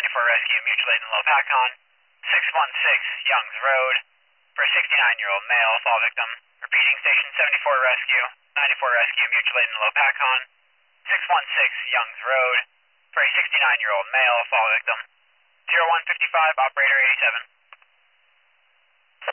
94 Rescue, mutual aid in Lopakon. 616 Youngs Road. For a 69-year-old male, fall victim. Repeating, station 74 Rescue. 94 Rescue, mutual aid in Lopakon. 616 Youngs Road. For a 69-year-old male, fall victim. 0155, operator 87.